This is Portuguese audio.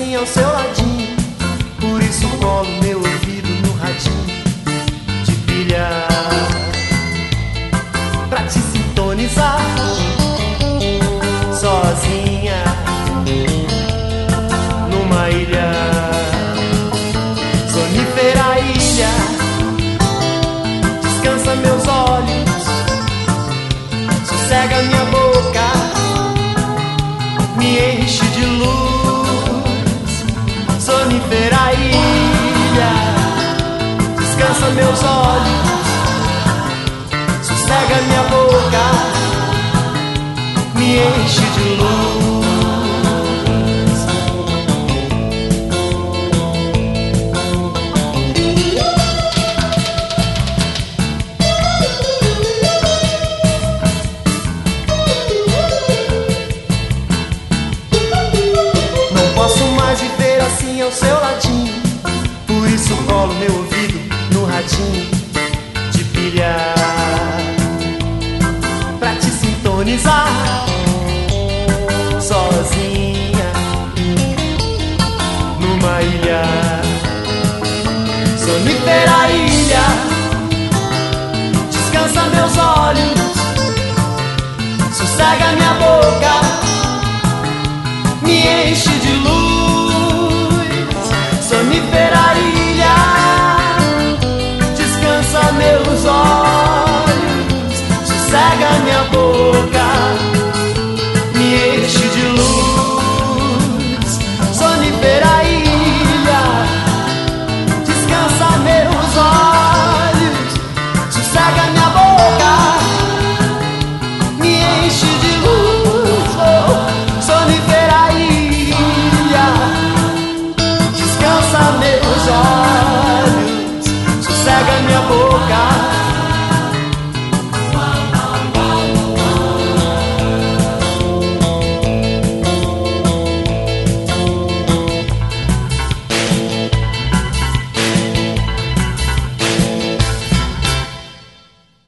assim ao seu ladinho. Por isso colo meu ouvido no radinho de pilha pra te sintonizar. Sozinha numa ilha, sonífera ilha, descansa meus olhos, sossega minha boca, me enche de luz. Sonífera ilha, descansa meus olhos, sossega minha boca, me enche de luz. Não posso mais viver assim ao seu ladinho, por isso colo meu ouvido no radinho de pilha pra te sintonizar. Sozinha numa ilha, sonífera ilha, descansa meus olhos, sossega minha boca, me enche de luz.